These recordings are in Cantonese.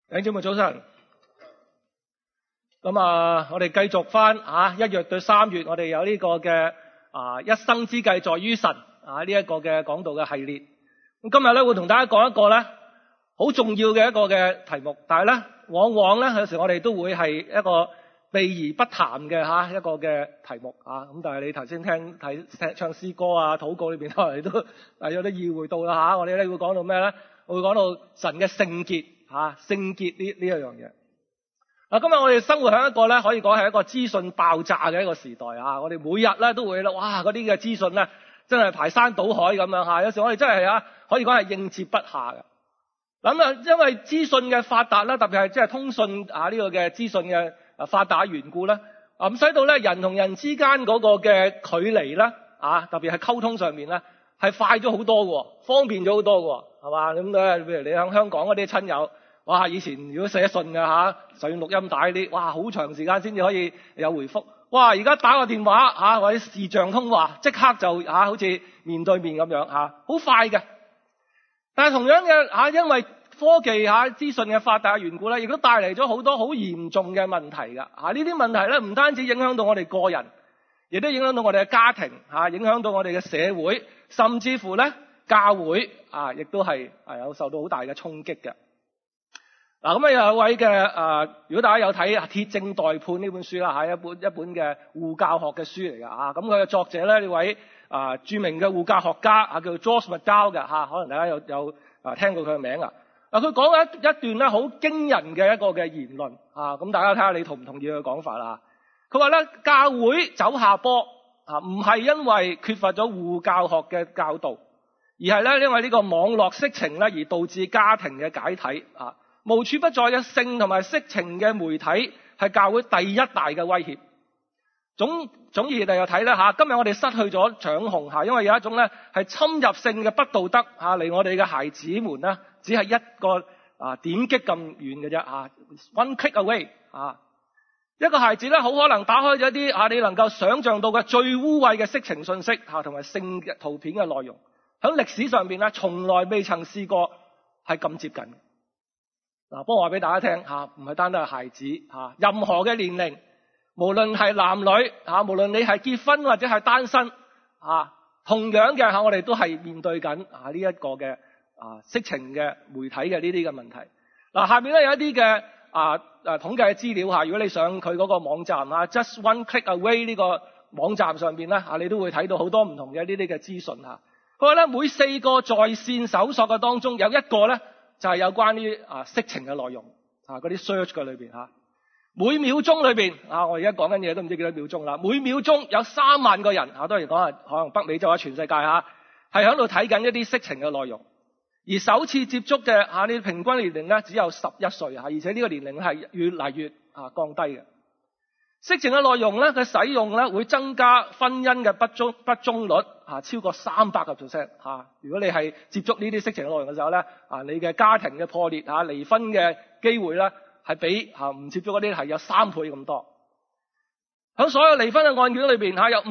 弟兄姊妹早晨。咁我哋繼續翻1月對3月，我哋有呢個嘅一生之計在於神呢一個嘅講道嘅系列。咁今日咧會同大家講一個咧好重要嘅一個嘅題目，但係咧往往咧有時我哋都會係一個避而不談嘅一個嘅題目咁但係你頭先聽唱詩歌禱告裏邊可能你都有啲意會到啦我哋咧會講到咩咧？我會講到神嘅聖潔聖潔呢一樣嘢。今日我哋生活喺一個咧可以講係一個資訊爆炸嘅一個時代我哋每日咧都會哇嗰啲嘅資訊咧真係排山倒海咁樣有時我哋真係可以講係應接不暇嘅。咁因為資訊嘅發達啦，特別係即係通訊呢個嘅資訊嘅發達緣故咧，咁使到咧人同人之間嗰個嘅距離咧特別係溝通上面咧係快咗好多嘅，方便咗好多嘅，係嘛？咁譬如你喺香港嗰啲親友，哇！以前如果寫信嘅就用錄音帶啲，哇！好長時間先至可以有回覆。哇！而家打個電話或者視像通話，即刻就好似面對面咁樣好快嘅。但係同樣嘅因為科技資訊嘅發達嘅緣故咧，亦都帶嚟咗好多好嚴重嘅問題㗎。呢啲問題咧唔單止影響到我哋個人，亦都影響到我哋嘅家庭影響到我哋嘅社會，甚至乎咧教會亦都係有受到好大嘅衝擊嘅。咁有一位嘅如果大家有睇《鐵證待判》呢本書啦，一本嘅護教學嘅書嚟㗎。咁佢嘅作者咧呢位著名嘅護教學家叫 George McDowell 嘅可能大家有聽過佢嘅名佢講一段咧好驚人嘅一個嘅言論咁大家睇下你同唔同意佢嘅講法啦。佢話咧教會走下坡唔係因為缺乏咗護教學嘅教導，而係咧因為呢個網絡色情咧而導致家庭嘅解體無處不在嘅性同埋色情嘅媒體係教會第一大嘅威脅。總而又睇咧今日我哋失去咗掌控因為有一種咧係侵入性嘅不道德離我哋嘅孩子們呢只係一個點擊咁遠嘅啫one click away 一個孩子咧好可能打開咗一啲你能夠想象到嘅最污穢嘅色情信息同埋性嘅圖片嘅內容，喺歷史上邊咧從來未曾試過係咁接近。不過我話俾大家聽唔係單單係孩子任何嘅年齡，無論係男女無論你係結婚或者係單身同樣嘅我哋都係面對緊呢一個嘅色情嘅媒體嘅呢啲嘅問題。下面咧有一啲嘅統計嘅資料如果你上佢嗰個網站Just One Click Away 呢個網站上邊咧你都會睇到好多唔同嘅呢啲嘅資訊佢話咧每4個在線搜索嘅當中有一個咧就係有關於色情嘅內容嗰啲 search 嘅裏邊每秒鐘裏邊我而家講緊嘢都唔知幾多秒鐘啦，每秒鐘有3萬個人當然講可能北美洲全世界係喺度睇緊一啲色情嘅內容，而首次接觸嘅呢平均年齡咧只有11歲而且呢個年齡係越嚟越降低嘅。色情嘅內容咧佢使用咧會增加婚姻嘅不忠率超過300%如果你係接觸呢啲色情嘅內容嘅時候咧你嘅家庭嘅破裂離婚嘅機會咧係比唔接觸嗰啲係有3倍咁多。喺所有離婚嘅案件裏邊有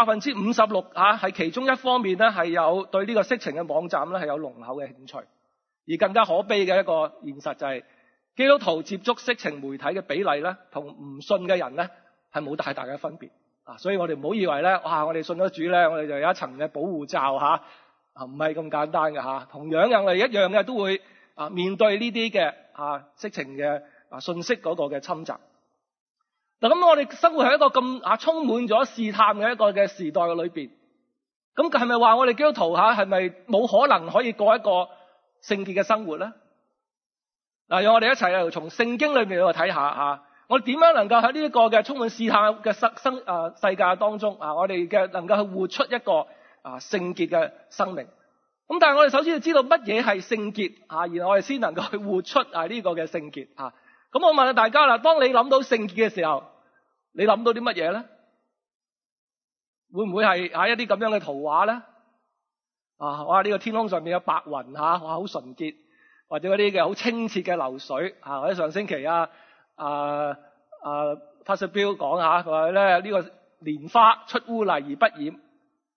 56%係其中一方面咧係有對呢個色情嘅網站咧係有濃厚嘅興趣。而更加可悲嘅一個現實就係基督徒接觸色情媒體嘅比例咧同唔信嘅人咧係冇太大嘅分別所以我哋唔好以為咧我哋信咗主咧我哋就有一層嘅保護罩唔係咁簡單嘅同樣我哋一樣嘅都會面對呢啲嘅色情嘅信息嗰個嘅侵襲。咁我哋生活喺一個咁充滿咗試探嘅一個嘅時代嘅裏邊，咁係咪話我哋基督徒係咪冇可能可以過一個聖潔嘅生活咧？讓我哋一齊從聖經裏面去睇下我哋點樣能夠喺呢一個嘅充滿試探嘅世界當中我哋嘅能夠去活出一個聖潔嘅生命。咁但係我哋首先要知道乜嘢係聖潔然後我哋先能夠去活出呢個嘅聖潔咁我問下大家啦，當你諗到聖潔嘅時候，你諗到啲乜嘢咧？會唔會係一啲咁樣嘅圖畫咧？哇！呢個天空上面有白雲哇，好純潔，或者嗰啲嘅好清澈嘅流水或者上星期Pastor Bill 講佢話咧呢個蓮花出污泥而不染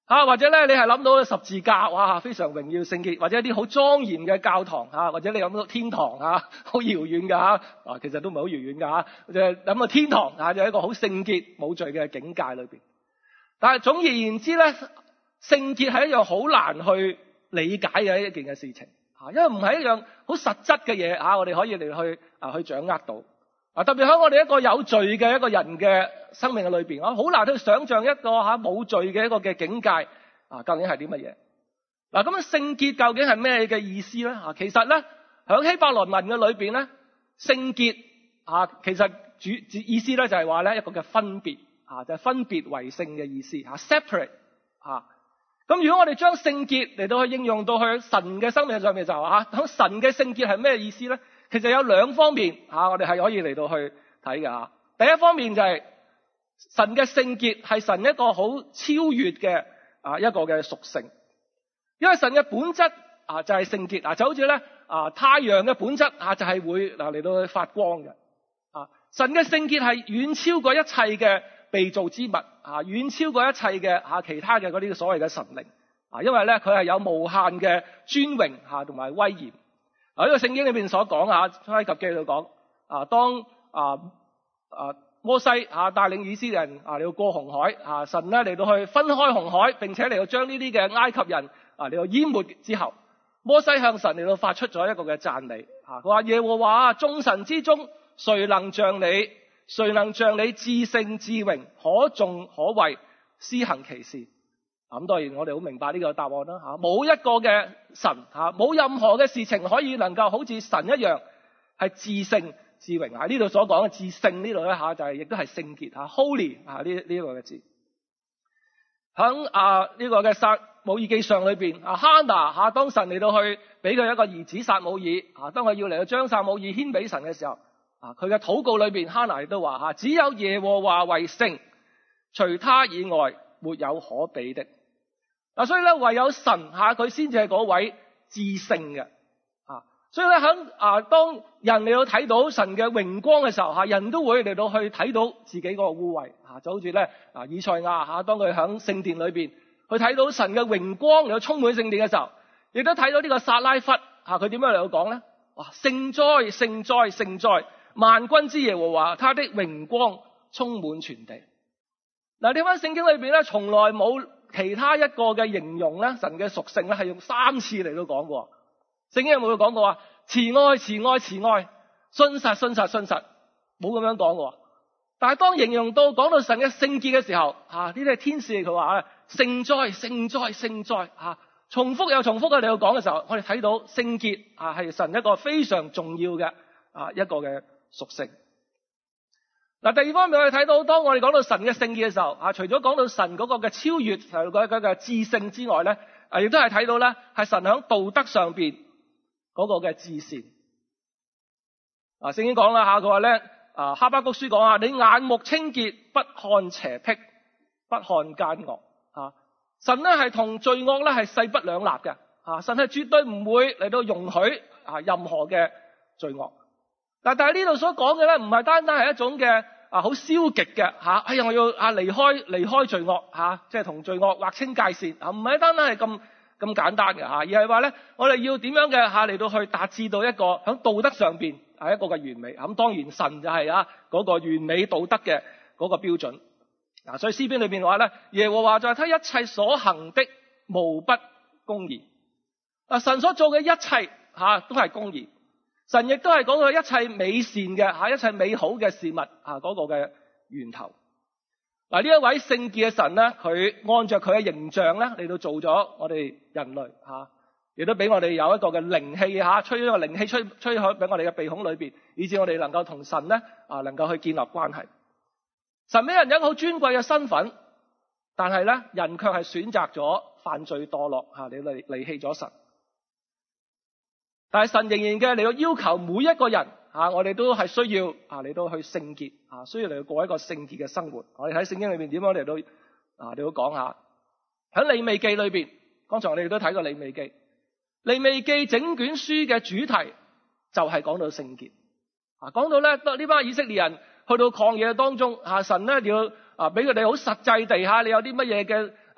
或者咧你係諗到十字架，哇，非常榮耀聖潔，或者一啲好莊嚴嘅教堂或者你諗到天堂好遙遠㗎其實都唔係好遙遠㗎就係諗到天堂就係一個好聖潔冇罪嘅境界裏邊。但係總而言之咧，聖潔係一樣好難去理解嘅一件嘅事情因為唔係一樣好實質嘅嘢我哋可以嚟去掌握到特別喺我哋一個有罪嘅一個人嘅生命嘅裏邊好難去想像一個冇罪嘅一個嘅境界究竟係啲乜嘢咁聖潔究竟係咩嘅意思咧其實咧喺希伯來文嘅裏邊咧，聖潔其實主意思咧就係話咧一個嘅分別就係分別為聖嘅意思separate 咁如果我哋將聖潔嚟到去應用到去神嘅生命上面就喺神嘅聖潔係咩意思咧？其實有兩方面我哋係可以嚟到去睇嘅第一方面就係神嘅聖潔係神一個好超越嘅一個嘅屬性，因為神嘅本質就係聖潔就好似咧太陽嘅本質就係會嚟到去發光嘅神嘅聖潔係遠超過一切嘅被造之物遠超過一切嘅其他嘅嗰啲所謂嘅神靈因為咧佢係有無限嘅尊榮同埋威嚴呢個聖經裏邊所講埃及記度講當摩西帶領以色列人嚟到過紅海神咧嚟到去分開紅海，並且嚟到將呢啲嘅埃及人嚟到淹沒之後，摩西向神嚟到發出咗一個嘅讚美佢話耶和華眾神之中誰能像你？誰能像你至聖至榮，可頌可畏，施行奇事？咁當然我哋好明白呢個答案啦冇一個嘅神冇任何嘅事情可以能夠好似神一樣係至聖至榮呢度所講嘅至聖呢度咧就係亦都係聖潔holy 呢個嘅字。喺呢個嘅撒母耳記上裏邊哈拿當神嚟到去俾佢一個兒子撒母耳當佢要嚟到將撒母耳獻俾神嘅時候佢嘅禱告裏邊哈拿亦都話只有耶和華為聖，除他以外沒有可比的所以咧唯有神佢先至係嗰位至聖嘅所以咧喺當人嚟到睇到神嘅榮光嘅時候人都會嚟到去睇到自己嗰個污穢就好似咧以賽亞當佢喺聖殿裏邊去睇到神嘅榮光嚟到充滿聖殿嘅時候，亦都睇到呢個撒拉弗佢點樣嚟到講咧聖哉聖哉聖哉萬軍之耶和華，他的榮光充滿全地。嗱，呢番聖經裏邊咧，從來冇其他一個嘅形容咧，神嘅屬性咧係用3次嚟到講過。聖經有冇講過慈愛慈愛慈愛，信實信實信實，冇咁樣講過。但係當形容到講到神嘅聖潔嘅時候，呢啲係天使佢話聖哉聖哉聖哉重複又重複嘅嚟到講嘅時候，我哋睇到聖潔係神一個非常重要嘅一個嘅屬性。第二方面我哋睇到，當我哋講到神嘅聖潔嘅時候除咗講到神嗰個嘅超越嗰個嘅至聖之外咧，亦都係睇到咧係神喺道德上邊嗰個嘅至善。聖經講啦佢話咧哈巴谷書講你眼目清潔，不看邪僻，不看奸惡神咧係同罪惡咧係勢不兩立嘅神係絕對唔會嚟到容許任何嘅罪惡。但係呢度所講嘅咧，唔係單單係一種嘅好消極嘅我要離開罪惡即係同罪惡劃清界線唔係單單係咁簡單嘅而係話咧，我哋要點樣嘅嚟到去達至到一個喺道德上邊係一個嘅完美。咁當然神就係嗰個完美道德嘅嗰個標準。所以詩篇裏邊話咧，耶和華在他一切所行的無不公義。神所做嘅一切都係公義。神亦都係講佢一切美善嘅一切美好嘅事物嗰個嘅源頭。呢一位聖潔嘅神咧，佢按照佢嘅形象咧嚟到做咗我哋人類亦都俾我哋有一個嘅靈氣吹咗個靈氣吹響俾我哋嘅鼻孔裏邊，以致我哋能夠同神咧能夠去建立關係。神俾人有一個好尊貴嘅身份，但係咧人卻係選擇咗犯罪墮落你離棄咗神。但係神仍然嘅嚟到要求每一個人我哋都係需要嚟到去聖潔需要嚟到過一個聖潔嘅生活。我哋喺聖經裏邊點樣嚟到嚟到講下喺利未記裏邊，剛才我哋都睇過利未記。利未記整卷書嘅主題就係講到聖潔講到咧呢班以色列人去到曠野當中神咧要俾佢哋好實際地你有啲乜嘢嘅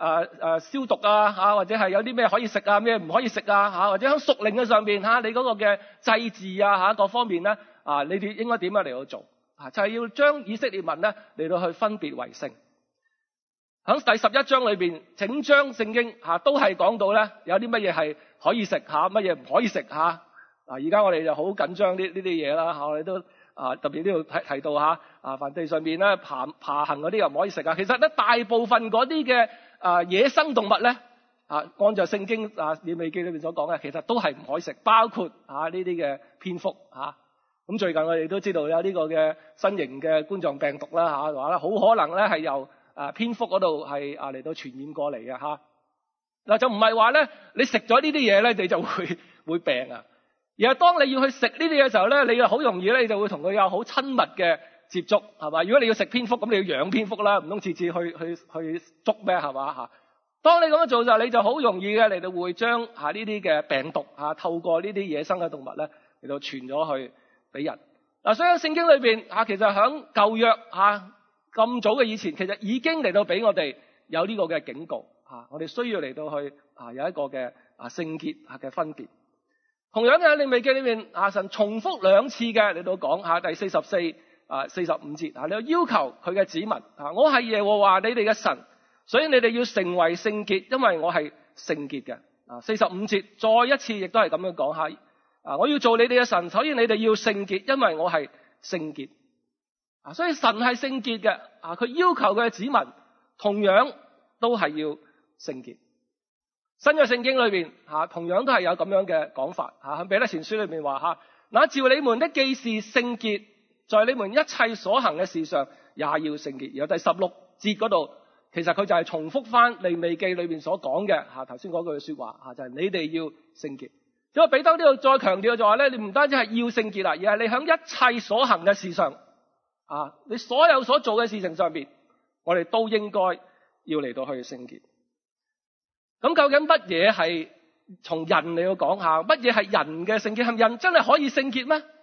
消毒啊或者係有啲咩可以食啊，咩唔可以食啊或者喺屬靈嘅上邊你嗰個嘅祭祀啊各方面咧你哋應該點樣嚟到做就係要將以色列民咧嚟到去分別為聖。喺第11章裏邊，整章聖經都係講到咧有啲乜嘢係可以食乜嘢唔可以食而家我哋就好緊張呢啲嘢啦我哋都特別呢度提到凡地上面咧爬行嗰啲又唔可以食其實咧大部分嗰啲嘅野生動物咧按照聖經利未記裏面所講嘅，其實都係唔可以食，包括呢啲嘅蝙蝠咁最近我哋都知道有呢個嘅新型嘅冠狀病毒啦話咧好可能咧係由蝙蝠嗰度係嚟到傳染過嚟嘅嗱就唔係話咧你食咗呢啲嘢咧你就會病而係當你要去食呢啲嘢嘅時候咧，你就好容易咧你就會同佢有好親密嘅接觸係嘛？如果你要食蝙蝠咁你要養蝙蝠啦，唔通次次去捉咩係嘛當你咁樣做就你就好容易嘅嚟到會將呢啲嘅病毒透過呢啲野生嘅動物咧嚟到傳咗去俾人所以喺聖經裏邊其實喺舊約咁早嘅以前，其實已經嚟到俾我哋有呢個嘅警告我哋需要嚟到去有一個嘅聖潔嘅分別。同樣嘅利未記裏面神重複2次嘅嚟到講第44、45節你要求佢嘅子民我係耶和華你哋嘅神，所以你哋要成為聖潔，因為我係聖潔嘅。45節再一次亦都係咁樣講我要做你哋嘅神，所以你哋要聖潔，因為我係聖潔。所以神係聖潔嘅佢要求佢嘅子民同樣都係要聖潔。新約聖經裏邊同樣都係有咁樣嘅講法喺彼得前書裏面話那召你們的既是聖潔，在你們一切所行嘅事上也要聖潔。然後第16節嗰度其實佢就係重複翻利未記裏面所講嘅頭先嗰句說話就係你哋要聖潔。因為彼得呢度再強調就話咧，你唔單止係要聖潔啦，而係你喺一切所行嘅事上你所有所做嘅事情上邊，我哋都應該要嚟到去聖潔。咁究竟乜嘢係從人嚟到講下？乜嘢係人嘅聖潔？係人真係可以聖潔咩？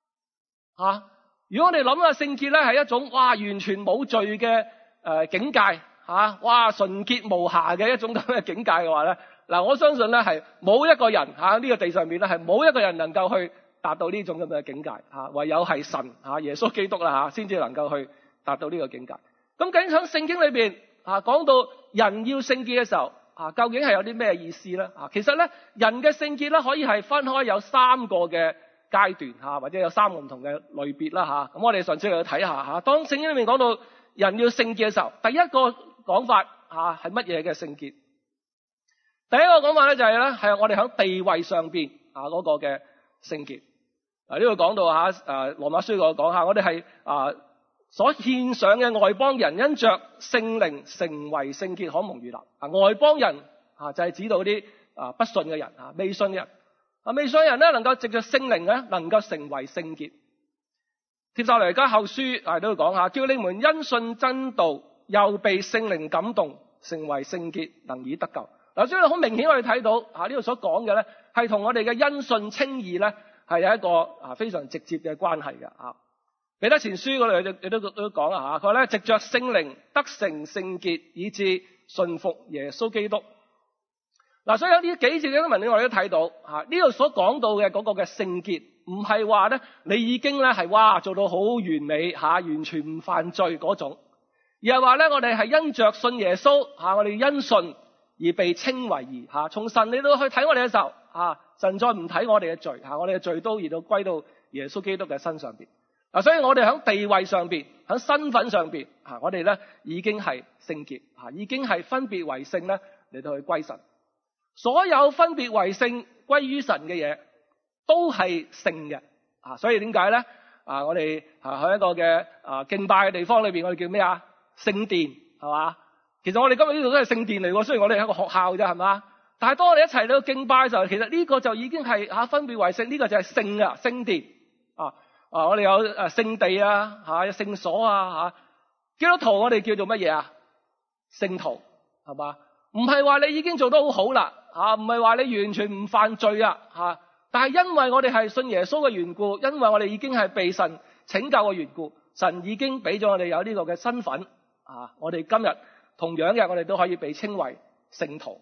如果我哋諗下聖潔咧係一種完全冇罪嘅境界純潔無瑕嘅一種咁嘅境界嘅話咧，我相信咧係冇一個人呢個地上面咧係冇一個人能夠去達到呢種咁嘅境界唯有係神耶穌基督啦先至能夠去達到呢個境界。咁究竟喺聖經裏邊講到人要聖潔嘅時候究竟係有啲咩意思咧？其實咧人嘅聖潔咧可以係分開有3個嘅階段或者有3個唔同嘅類別啦咁我哋上次去睇下當聖經裏面講到人要聖潔嘅時候，第一個講法係乜嘢嘅聖潔？第一個講法咧就係咧係我哋喺地位上邊嗰個嘅聖潔。呢度講到羅馬書嗰度講下我哋係所獻上嘅外邦人因着聖靈成為聖潔可蒙悅納。外邦人就係指到啲不信嘅人未信嘅人。未信嘅人咧能夠藉着聖靈咧能夠成為聖潔。帖撒羅尼迦後書都要講下，叫你們因信真道又被聖靈感動，成為聖潔，能以得救。所以好明顯我哋睇到呢度所講嘅咧係同我哋嘅因信稱義咧係有一個非常直接嘅關係嘅。彼得前書嗰度亦都講佢話咧藉着聖靈得成聖潔，以致信服耶穌基督。所以有呢幾節嘅文章我哋都睇到呢度所講到嘅嗰個嘅聖潔，唔係話咧你已經咧係做到好完美完全唔犯罪嗰種，而係話咧我哋係因着信耶穌我哋因信而被稱為義從神你都去睇我哋嘅時候神再唔睇我哋嘅罪我哋嘅罪都移到歸到耶穌基督嘅身上邊。所以我哋喺地位上邊，喺身份上邊我哋咧已經係聖潔已經係分別為聖咧嚟到去歸神。所有分別為聖歸於神嘅嘢都係聖嘅所以點解咧我哋喺一個嘅敬拜嘅地方裏邊，我哋叫咩聖殿係嘛？其實我哋今日呢度都係聖殿嚟喎，雖然我哋係一個學校啫係嘛，但係當我哋一齊嚟到敬拜嘅時候，其實呢個就已經係分別為聖，呢個就係聖殿我哋有聖地有聖所基督徒我哋叫做乜嘢聖徒係嘛？唔係話你已經做得好好啦唔係話你完全唔犯罪但係因為我哋係信耶穌嘅緣故，因為我哋已經係被神拯救嘅緣故，神已經俾咗我哋有呢個嘅身份我哋今日同樣嘅我哋都可以被稱為聖徒。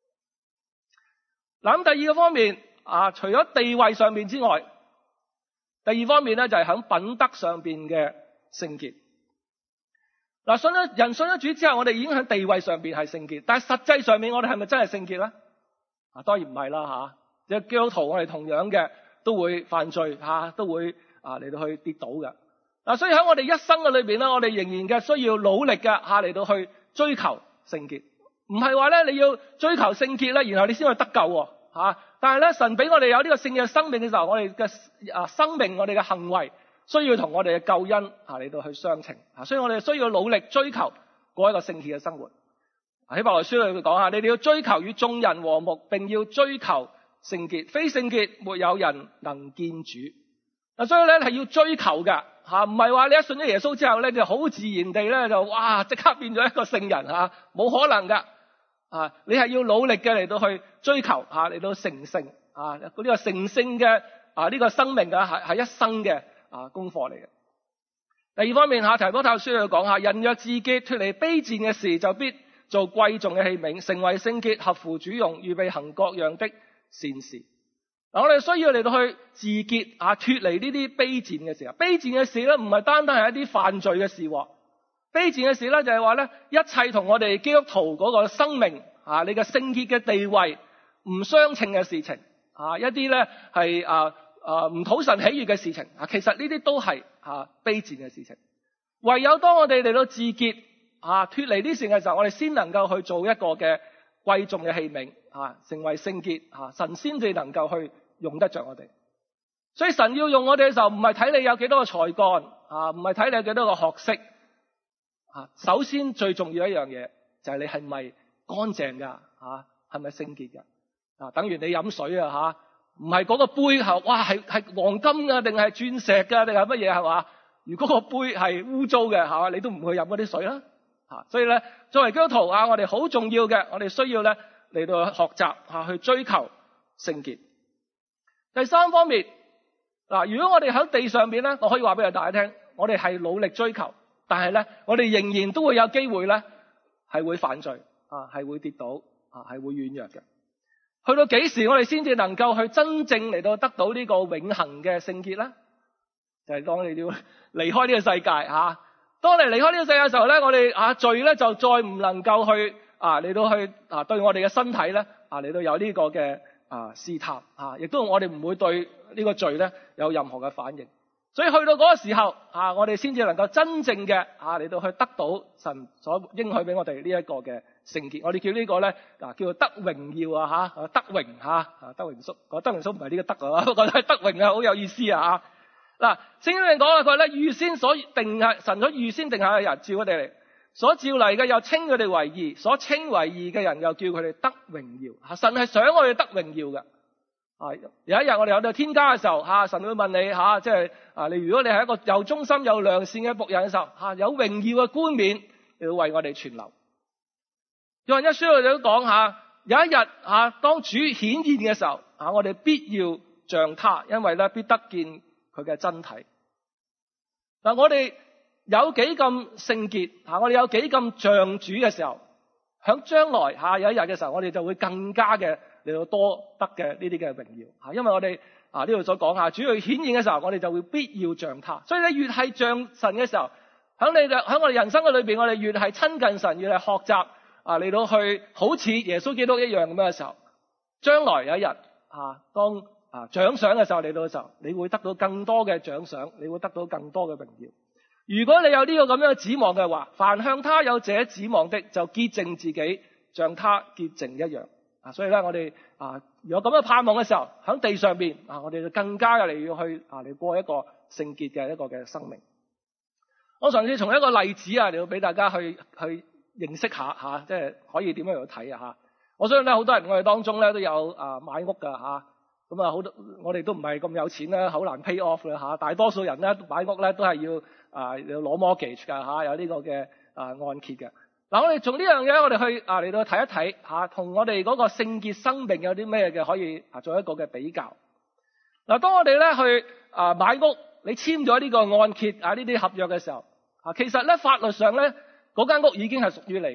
嗱，咁第二個方面除咗地位上面之外，第二方面咧就係喺品德上邊嘅聖潔。嗱，人信咗主之後，我哋已經喺地位上邊係聖潔，但係實際上面我哋係咪真係聖潔咧？當然唔係啦吓，即係基督徒我哋同樣嘅都會犯罪都會嚟到去跌倒嘅。所以喺我哋一生嘅裏邊咧，我哋仍然嘅需要努力嘅嚟到去追求聖潔。唔係話咧你要追求聖潔咧，然後你先去得救但係咧神俾我哋有呢個聖嘅生命嘅時候，我哋嘅生命，我哋嘅行為需要同我哋嘅救恩嚟到去相稱。所以我哋需要努力追求過一個聖潔嘅生活。喺希伯來書裏面講下，你哋要追求與眾人和睦，並要追求聖潔，非聖潔沒有人能見主。所以咧係要追求㗎唔係話你一信咗耶穌之後咧，就好自然地咧就即刻變咗一個聖人冇可能㗎。你係要努力嘅嚟到去追求嚟到成聖呢個成聖嘅呢個生命係一生嘅功課嚟嘅。第二方面提摩太書裏講下，人若自潔脫離卑賤嘅事，就必做貴重嘅器皿，成為聖潔，合乎主用，預備行各樣的善事。我哋需要嚟到去自潔脫離呢啲卑賤嘅事。卑賤嘅事咧唔係單單係一啲犯罪嘅事。卑賤嘅事咧就係話咧，一切同我哋基督徒嗰個生命你嘅聖潔嘅地位唔相稱嘅事情一啲咧係唔討神喜悅嘅事情其實呢啲都係卑賤嘅事情。唯有當我哋嚟到自潔脫離呢事嘅時候，我哋先能夠去做一個嘅貴重嘅器皿成為聖潔神先至能夠去用得着我哋。所以神要用我哋嘅時候，唔係睇你有幾多個才幹唔係睇你有幾多個學識首先最重要一樣嘢就係你係咪乾淨噶係咪聖潔噶等於你飲水唔係嗰個杯係黃金噶定係鑽石噶定係乜嘢係嘛？如果個杯係污糟嘅你都唔去飲嗰啲水啦所以咧作為基督徒我哋好重要嘅，我哋需要咧嚟到學習去追求聖潔。第三方面如果我哋喺地上邊咧，我可以話俾大家聽，我哋係努力追求，但係咧我哋仍然都會有機會咧係會犯罪係會跌倒係會軟弱嘅。去到幾時我哋先至能夠去真正嚟到得到呢個永恆嘅聖潔咧？就係當你要離開呢個世界當你離開呢個世界嘅時候咧，我哋罪咧就再唔能夠去嚟到去對我哋嘅身體咧嚟到有呢個嘅試探亦都我哋唔會對呢個罪咧有任何嘅反應。所以去到嗰個時候我哋先至能夠真正嘅嚟到去得到神所應許俾我哋呢一個嘅聖潔。我哋叫呢個咧叫做得榮耀得榮德榮叔，德榮叔唔係呢個德不過得榮好有意思嗱，聖經裏面講佢咧預先所定下，神所預先定下嘅人召佢哋嚟，所召嚟嘅又稱佢哋為義，所稱為義嘅人又叫佢哋得榮耀。神係想我哋得榮耀嘅。有一日我哋有到天家嘅時候神會問你即係你如果你係一個又忠心又良善嘅僕人嘅時候有榮耀嘅冠冕你要為我哋存留。約翰一書我哋都講有一日當主顯現嘅時候我哋必要像他，因為咧必得見佢嘅真體。我哋有幾咁聖潔我哋有幾咁像主嘅時候，響將來有一日嘅時候，我哋就會更加嘅嚟到多得嘅呢啲嘅榮耀因為我哋呢度所講主要顯現嘅時候，我哋就會必要像他。所以你越係像神嘅時候，響我哋人生嘅裏邊，我哋越係親近神，越係學習嚟到去好似耶穌基督一樣咁樣嘅時候，將來有一日當獎賞嘅時候嚟到嘅時候，你會得到更多嘅獎賞，你會得到更多嘅榮耀。如果你有呢個咁樣嘅指望嘅話，凡向他有這指望的，就潔淨自己，像他潔淨一樣。所以咧，我哋有咁樣盼望嘅時候，喺地上邊我哋就更加嘅嚟要去嚟過一個聖潔嘅一個嘅生命。我嘗試從一個例子嚟到俾大家去認識下即係可以點樣去睇我相信咧，好多人我哋當中咧都有買屋噶咁好多我哋都唔係咁有錢啦，好難 pay off 啦大多數人咧買屋咧都係要攞 mortgage 噶有呢個嘅按揭嘅。我哋從呢樣嘢我哋去嚟到睇一睇同我哋嗰個聖潔生命有啲咩嘅可以做一個嘅比較。當我哋咧去買屋，你簽咗呢個按揭呢啲合約嘅時候其實咧法律上咧嗰間屋已經係屬於你嘅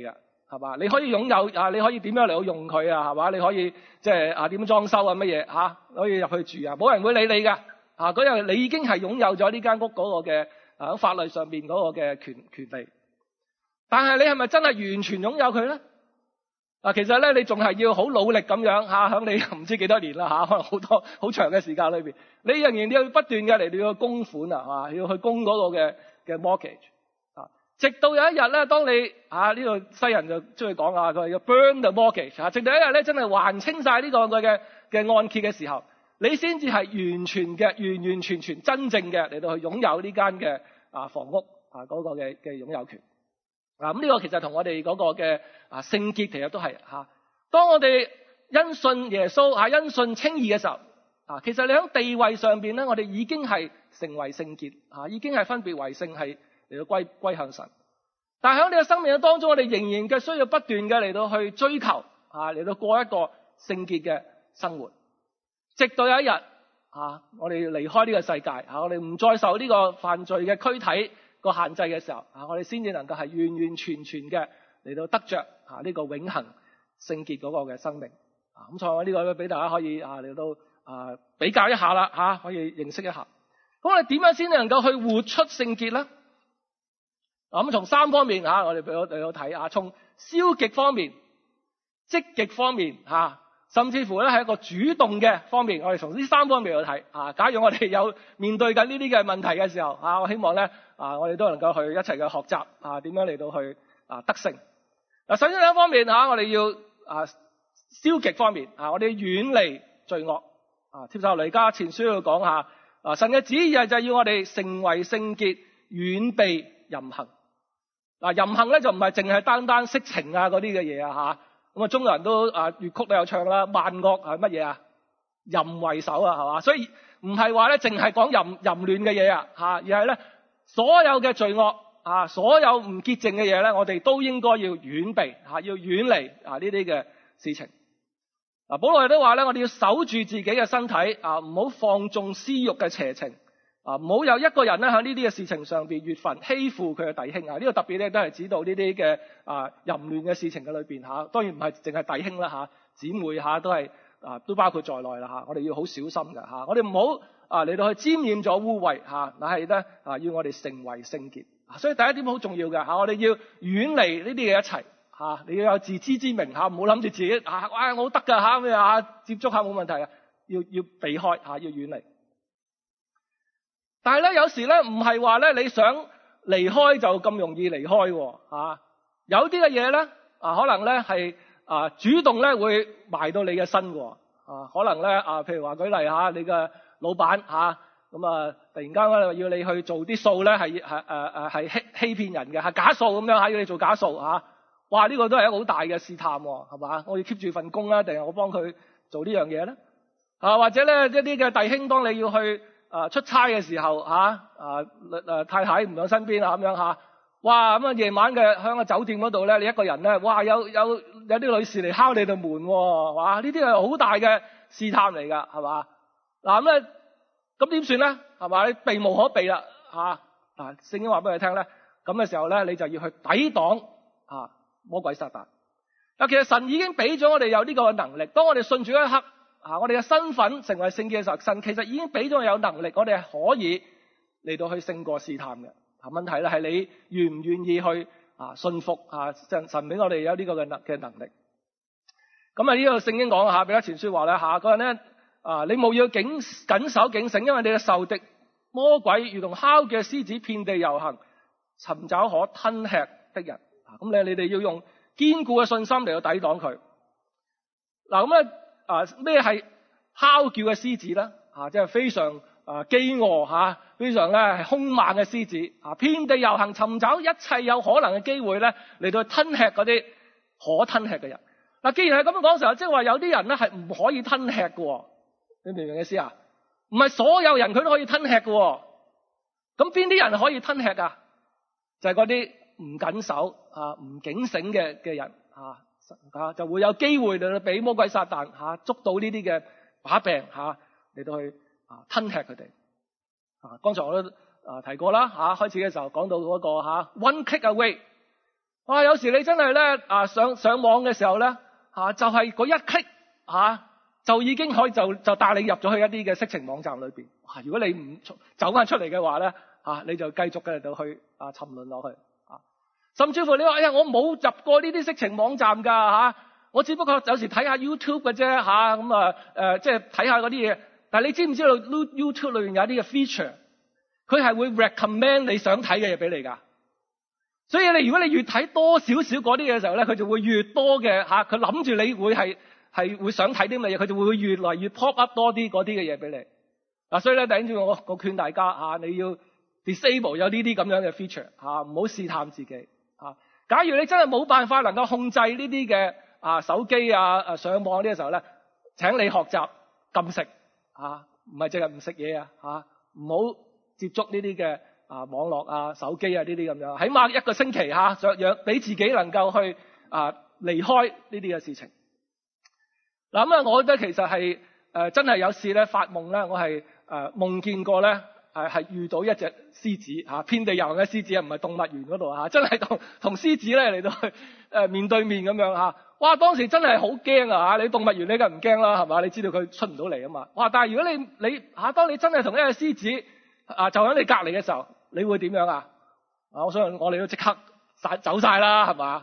係嘛？你可以擁有你可以點樣嚟到用佢啊？係嘛？你可以即係點樣裝修啊？乜嘢嚇？可以入去住啊？冇人會理你㗎。嗰日你已經係擁有咗呢間屋嗰個嘅喺法律上面嗰個嘅權利。但係你係咪真係完全擁有佢咧？其實咧你仲係要好努力咁樣響你唔知幾多年啦可能好多好長嘅時間裏邊，你仍然要不斷嘅嚟到去供款要去供嗰個嘅 mortgage 直到有一日咧，當你呢個西人就中意講佢話要 burn the mortgage 直到有一日咧真係還清晒呢個嘅按揭嘅時候，你先至係完全嘅完完全全真正嘅嚟到去擁有呢間嘅房屋嗰個嘅擁有權。咁呢個其實同我哋嗰個嘅聖潔其實都係當我哋因信耶穌因信稱義嘅時候其實你喺地位上邊咧，我哋已經係成為聖潔已經係分別為聖，係嚟到歸向神。但係喺你嘅生命嘅當中，我哋仍然嘅需要不斷嘅嚟到去追求嚟到過一個聖潔嘅生活，直到有一日我哋離開呢個世界我哋唔再受呢個犯罪嘅軀體個限制嘅時候我哋先至能夠係完完全全嘅嚟到得着呢個永恆聖潔嗰個嘅生命。咁所以我呢個俾大家可以嚟到比較一下啦可以認識一下。咁我哋點樣先能夠去活出聖潔咧？咁從三方面我哋嚟到睇從消極方面、積極方面甚至乎咧係一個主動嘅方面，我哋從呢三方面嚟睇假如我哋有面對緊呢啲嘅問題嘅時候我希望咧我哋都能夠去一齊嘅學習點樣嚟到去得勝。首先第一方面我哋要消極方面我哋遠離罪惡。帖撒羅尼迦前書要講下神嘅旨意就係要我哋成為聖潔，遠避淫行。淫行咧就唔係淨係單單色情嗰啲嘅嘢咁中國人都粵曲都有唱啦，萬惡係乜嘢淫為首係嘛？所以唔係話咧淨係講淫亂嘅嘢而係咧所有嘅罪惡所有唔潔淨嘅嘢咧，我哋都應該要遠避要遠離呢啲嘅事情。保羅亦都話咧，我哋要守住自己嘅身體唔好放縱私欲嘅邪情唔好有一個人咧喺呢啲嘅事情上邊越份欺負佢嘅弟兄呢個特別咧都係指到呢啲嘅淫亂嘅事情嘅裏邊當然唔係淨係弟兄啦姊妹都係都包括在內啦我哋要好小心嘅我哋唔好嚟到去沾染咗污穢乃係咧要我哋成為聖潔。所以第一點好重要嘅我哋要遠離呢啲嘢一齊你要有自知之明唔好諗住自己我好得㗎咩接觸下冇問題要避開要遠離。但係咧有時咧唔係話咧你想離開就咁容易離開有啲嘅嘢咧可能咧係主動咧會埋到你嘅身可能咧譬如話舉例你嘅老闆咁突然間要你去做啲數咧係欺騙人嘅係假數咁樣要你做假數哇呢個都係一個好大嘅試探係嘛？我要 keep 住份工啦，定係我幫佢做呢樣嘢咧或者咧一啲嘅弟兄當你要去出差嘅時候太太唔喺身邊咁樣哇咁夜晚嘅喺個酒店嗰度咧，你一個人咧哇有啲女士嚟敲你度門哇呢啲係好大嘅試探嚟㗎係嘛？咁點算咧係嘛？你避無可避啦聖經話俾你聽咧，咁嘅時候咧你就要去抵擋魔鬼撒旦。其實神已經俾咗我哋有呢個能力，當我哋信主一刻我哋嘅身份成為聖潔嘅時候，神其實已經俾咗我有能力，我哋係可以嚟到去勝過試探嘅。問題咧係你願唔願意去信服神俾我哋有呢個嘅能力。咁呢個聖經講彼得前書話咧嗰陣咧你務要謹守警醒，因為你嘅仇敵魔鬼如同哮嘅獅子遍地遊行，尋找可吞吃的人。咁你哋要用堅固嘅信心嚟到抵擋佢。咩係哮叫嘅獅子咧即係非常飢餓非常咧係兇猛嘅獅子遍地遊行，尋找一切有可能嘅機會咧嚟到吞吃嗰啲可吞吃嘅人。既然係咁樣講嘅時候，即係話有啲人咧係唔可以吞吃嘅。你明唔明意思唔係所有人佢都可以吞吃嘅。咁邊啲人可以吞吃㗎？就係嗰啲唔謹守唔警醒嘅人就會有機會嚟到俾魔鬼撒旦捉到呢啲嘅把柄嚟到去吞吃佢哋。剛才我都提過啦開始嘅時候講到嗰個one click away。 哇！有時你真係咧上網嘅時候咧就係嗰一 click 就已經可以就帶你入咗去一啲嘅色情網站裏邊。如果你唔走翻出嚟嘅話咧你就繼續嘅嚟到去沉淪落去。甚至乎你話哎呀，我冇入過呢啲色情網站㗎我只不過有時睇下 YouTube 嘅啫咁即係睇下嗰啲嘢。但係你知唔知道 YouTube 裏面有啲嘅 feature， 佢係會 recommend 你想睇嘅嘢俾你㗎。所以如果你越睇多少少嗰啲嘢嘅時候咧，佢就會越多嘅佢諗住你會係會想睇啲乜嘢，佢就會越來越 pop up 多啲嗰啲嘅嘢俾你。所以咧，頂住我勸大家你要 disable 有呢啲咁樣嘅 feature 唔好試探自己假如你真係冇辦法能夠控制呢啲嘅手機上網呢個時候咧，請你學習禁食唔係淨係唔食嘢唔好接觸呢啲嘅網絡手機呢啲咁樣，起碼一個星期讓俾自己能夠去離開呢啲嘅事情。咁我覺得其實係真係有次咧發夢咧，我係夢見過咧係遇到一隻獅子遍地遊行嘅獅子唔係動物園嗰度真係同獅子咧嚟到去面對面咁樣哇！當時真係好驚你動物園你梗唔驚啦係嘛？你知道佢出唔到嚟啊嘛。哇！但係如果你當你真係同一隻獅子就喺你隔離嘅時候，你會點樣我相信我哋都即刻走晒啦係嘛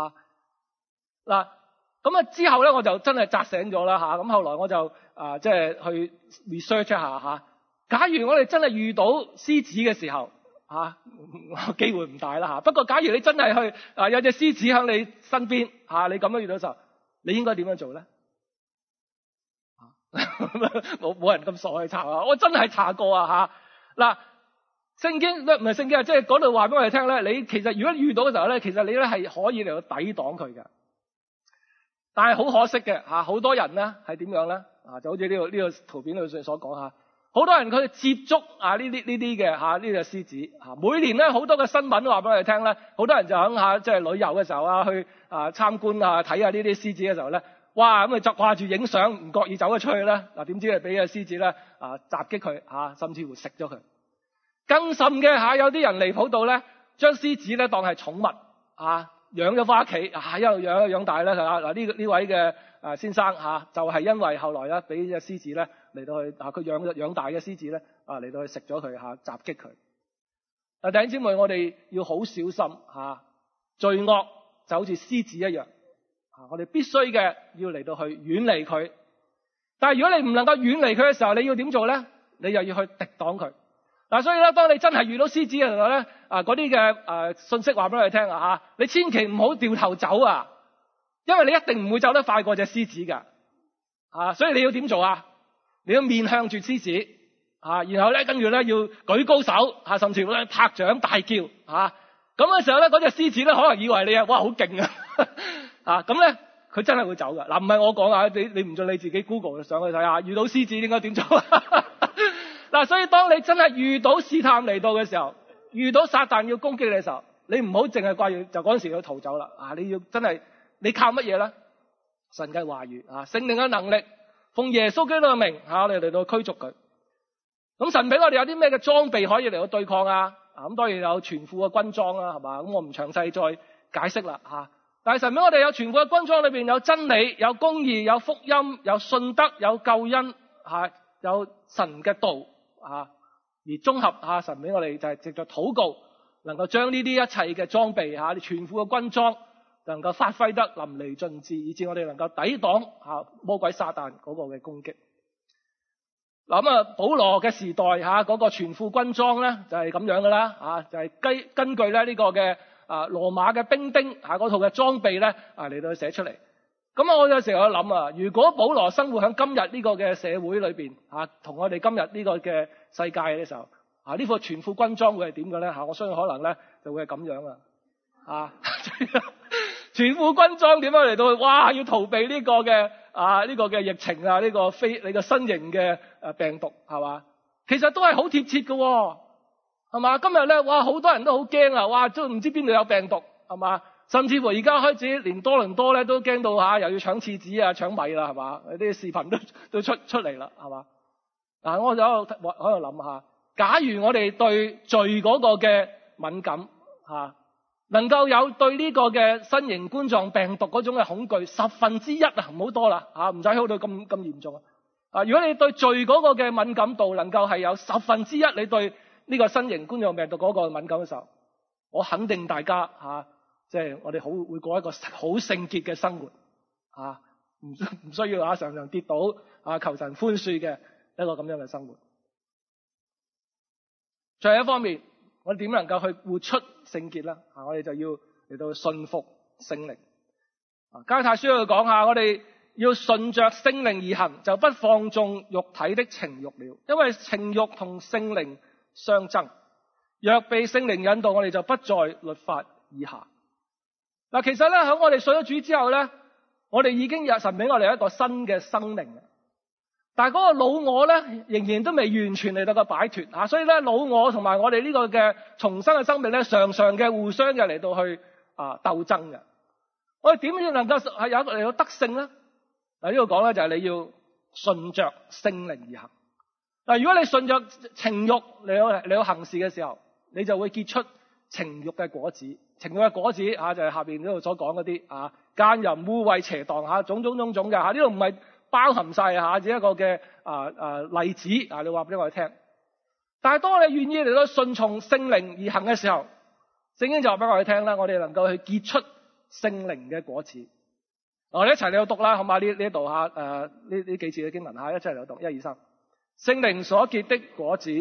咁之後咧我就真係扎醒咗啦咁後來我就即係去 research 一下假如我哋真係遇到獅子嘅時候機會唔大啦不過假如你真係去有隻獅子喺你身邊你咁樣遇到嘅時候，你應該點樣做咧？冇人咁傻去查我真係查過聖經唔係聖經即係嗰度話俾我哋聽咧，你其實如果遇到嘅時候咧，其實你咧係可以嚟到抵擋佢嘅。但係好可惜嘅好多人咧係點樣咧就好似呢個圖片裏邊所講好多人佢接觸呢啲嘅呢隻獅子每年咧好多嘅新聞話俾我哋聽咧，好多人就喺即係旅遊嘅時候去參觀睇下呢啲獅子嘅時候咧，哇咁就掛住影相，唔覺意走咗出去咧點知係俾隻獅子咧襲擊佢甚至乎食咗佢。更甚嘅有啲人離譜到咧，將獅子咧當係寵物養咗翻屋企一路養大咧呢位嘅先生就係因為後來咧俾隻獅子咧嚟到去佢養大嘅獅子咧嚟到去食咗佢襲擊佢。弟兄姊妹，我哋要好小心罪惡就好似獅子一樣我哋必須嘅要嚟到去遠離佢。但係如果你唔能夠遠離佢嘅時候，你要點做咧？你又要去敵擋佢。所以咧，當你真係遇到獅子嘅時候咧，嗰啲嘅信息話俾你聽你千祈唔好掉頭走因為你一定唔會走得快過隻獅子㗎所以你要點做你要面向住獅子然後咧跟住咧要舉高手甚至乎咧拍掌大叫咁嘅時候咧，嗰隻獅子咧可能以為你哇好勁咁咧佢真係會走㗎唔係我講你唔信你自己 Google 上去睇下，遇到獅子應該點做所以當你真係遇到試探嚟到嘅時候，遇到撒旦要攻擊你嘅時候，你唔好淨係掛住就嗰陣時要逃走啦你要真係你靠乜嘢咧？神嘅話語聖靈嘅能力，奉耶穌基督嘅名我哋嚟到驅逐佢。咁神俾我哋有啲咩嘅裝備可以嚟到對抗咁當然有全副嘅軍裝係嘛？咁我唔詳細再解釋啦但係神俾我哋有全副嘅軍裝，裏邊有真理、有公義、有福音、有信德、有救恩有神嘅道而綜合神俾我哋就係藉着禱告，能夠將呢啲一切嘅裝備全副嘅軍裝能夠發揮得淋漓盡致，以致我哋能夠抵擋魔鬼撒旦嗰個嘅攻擊。保羅嘅時代嗰個全副軍裝咧就係咁樣噶啦就係根據咧呢個嘅羅馬嘅兵丁嗰套嘅裝備咧嚟到寫出嚟。咁我有時候諗如果保羅生活喺今日呢個嘅社會裏邊同我哋今日呢個嘅世界嘅時候呢副全副軍裝會係點嘅咧我相信可能咧就會係咁樣全副軍裝點樣嚟到哇要逃避呢個嘅呢個嘅疫情呢個你個新型嘅病毒係嘛？其實都係好貼切嘅係嘛？今日咧哇好多人都好驚哇都唔知邊度有病毒係嘛？甚至乎而家開始連多倫多咧都驚到又要搶廁紙搶米啦係嘛？啲視頻都出嚟啦係嘛？我就喺度諗下，假如我哋對罪嗰個嘅敏感呢能夠有對呢個嘅新型冠狀病毒嗰種嘅恐懼1/10啊，唔好多啦嚇，唔使好到咁嚴重啊！如果你對罪嗰個嘅敏感度能夠係有1/10，你對呢個新型冠狀病毒嗰個敏感嘅時候，我肯定大家嚇，即係我哋會過一個好聖潔嘅生活嚇，唔需要常常跌倒求神寬恕嘅一個咁樣嘅生活。最後一方面，我哋點能夠去活出聖潔呢？我哋就要嚟到順服聖靈。加拉太書要講下，我哋要順着聖靈而行，就不放縱肉體的情慾了，因為情慾同聖靈相爭。若被聖靈引導，我哋就不在律法以下。嗱，其實咧喺我哋信咗主之後咧，我哋已經有神俾我哋一個新嘅生命。但係嗰個老我咧，仍然都未完全嚟到個擺脫嚇，所以咧老我同埋我哋呢個嘅重生嘅生命咧，常常嘅互相嘅嚟到去鬥爭嘅。我哋點樣能夠係有嚟到得勝咧？嗱，呢度講咧就係你要順着聖靈而行。嗱，如果你順着情慾嚟到行事嘅時候，你就會結出情慾嘅果子。情慾嘅果子就係下邊呢度所講嗰啲奸淫、污穢、邪蕩種種嘅呢度唔係包含晒只一個嘅例子你話俾我哋聽。但係當你願意嚟到順從聖靈而行嘅時候，聖經就話俾我哋聽啦，我哋能夠去結出聖靈嘅果子。我哋一齊嚟到讀啦，好嘛？呢度呢幾節嘅經文一齊嚟到讀，1、2、3。聖靈所結的果子。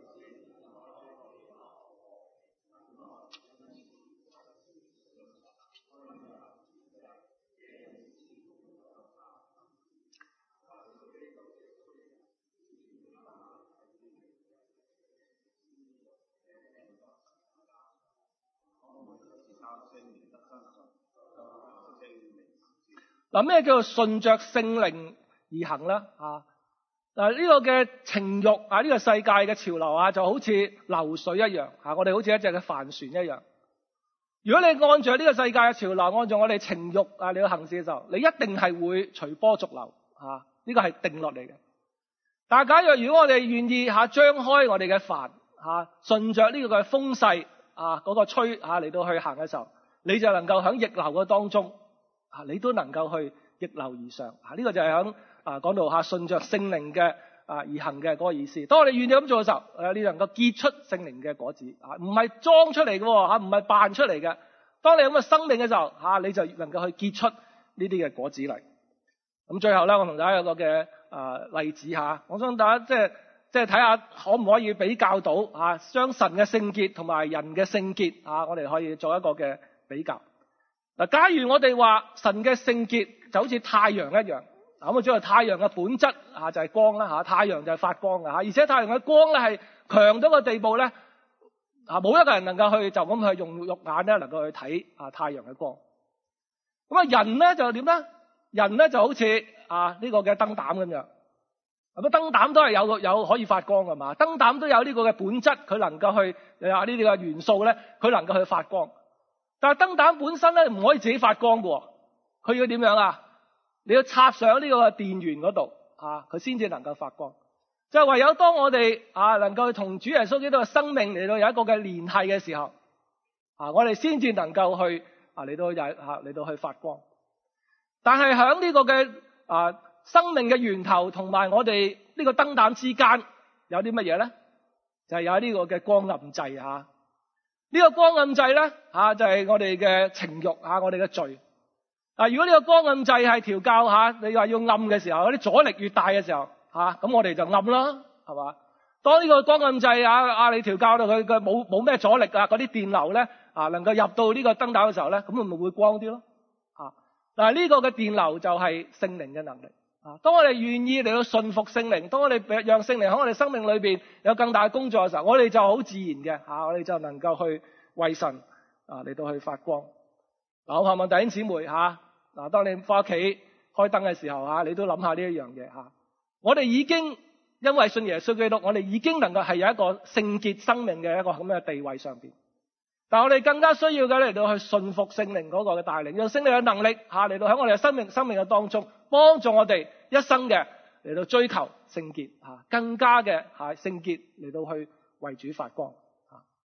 嗱，咩叫做順着聖靈而行咧？呢個嘅情慾呢個世界嘅潮流就好似流水一樣我哋好似一隻嘅帆船一樣。如果你按照呢個世界嘅潮流，按照我哋情慾你去行事嘅時候，你一定係會隨波逐流呢個係定落嚟嘅。但係假如我哋願意張開我哋嘅帆順着呢個嘅風勢嗰個吹嚟到去行嘅時候，你就能夠喺逆流嘅當中你都能夠去逆流而上。呢個就係喺講到順着聖靈嘅而行嘅嗰個意思。當我哋願意咁做嘅時候，你能夠結出聖靈嘅果子唔係裝出嚟嘅唔係扮出嚟嘅。當你有咁嘅生命嘅時候你就能夠去結出呢啲嘅果子嚟。咁最後咧，我同大家有個嘅例子我想大家即係睇下可唔可以比較到將神嘅聖潔同埋人嘅聖潔我哋可以做一個嘅比較。嗱，假如我哋話神嘅聖潔就好似太陽一樣，咁我知道太陽嘅本質就係光啦太陽就係發光嘅而且太陽嘅光咧係強到個地步咧冇一個人能夠去就咁去用肉眼咧能夠去睇太陽嘅光。咁人咧就點咧？人咧就好似呢個嘅燈膽咁樣。咁燈膽都係有可以發光㗎嘛？燈膽都有呢個嘅本質，佢能夠去呢啲嘅元素咧，佢能夠去發光。但係燈膽本身咧唔可以自己發光喎，佢要點樣你要插上呢個電源嗰度佢先至能夠發光。就唯有當我哋能夠同主耶穌基督嘅生命嚟到有一個嘅聯繫嘅時候我哋先至能夠去嚟到去發光。但係喺呢個嘅生命嘅源頭同埋我哋呢個燈膽之間有啲乜嘢咧？就係有呢個嘅光暗掣呢個光暗掣咧就係我哋嘅情慾我哋嘅罪。如果呢個光暗掣係調校你話要暗嘅時候，嗰啲阻力越大嘅時候咁我哋就暗啦，係嘛？當呢個光暗掣你調校到佢嘅冇咩阻力嗰啲電流咧能夠入到呢個燈膽嘅時候咧，咁咪會光啲咯。但係呢個嘅電流就係聖靈嘅能力。當我哋願意嚟到順服聖靈，當我哋讓聖靈喺我哋生命裏邊有更大嘅工作嘅時候，我哋就好自然嘅我哋就能夠去為神嚟到去發光。我盼望弟兄姊妹當你翻屋企開燈嘅時候你都諗下呢一樣嘢我哋已經因為信耶穌基督，我哋已經能夠係有一個聖潔生命嘅一個咁嘅地位上邊。但係我哋更加需要嘅嚟到去順服聖靈嗰個嘅帶領，用聖靈嘅能力嚟到喺我哋嘅生命嘅當中幫助我哋一生嘅嚟到追求聖潔更加嘅聖潔嚟到去為主發光。